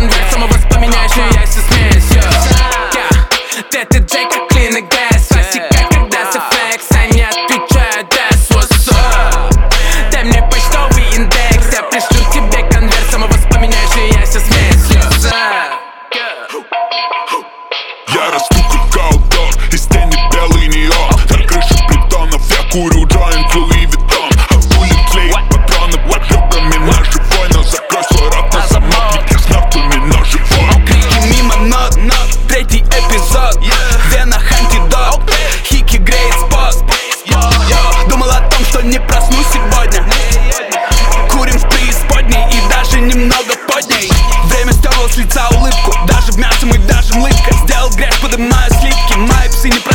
конверт, самовоспоминаешь, и я все смеюсь. Ты Джей, как клин и грязь. Классика, когда сфлекс, они отвечают that's what's up. Дай мне почтовый индекс, я пришлю тебе конверт, самовоспоминаешь, и я все смеюсь. Я расту как аутдор, и стены белый неон. На крыше притонов я курю джойнт Луи Виттон. А улиц клеит патроны под ребрами на живой. Но закрой свой рот на замок, ведь я с мертвыми, но живой. Крики мимо нот, третий эпизод. Венах антидот, Хики греет спот. Думал о том, что не проснусь сегодня. Курим в преисподней и даже немного под ней. Время стерло с лица улыбку, даже в мясе мы даже млыбка. Сделал грязь, подымая сливки, мои псы не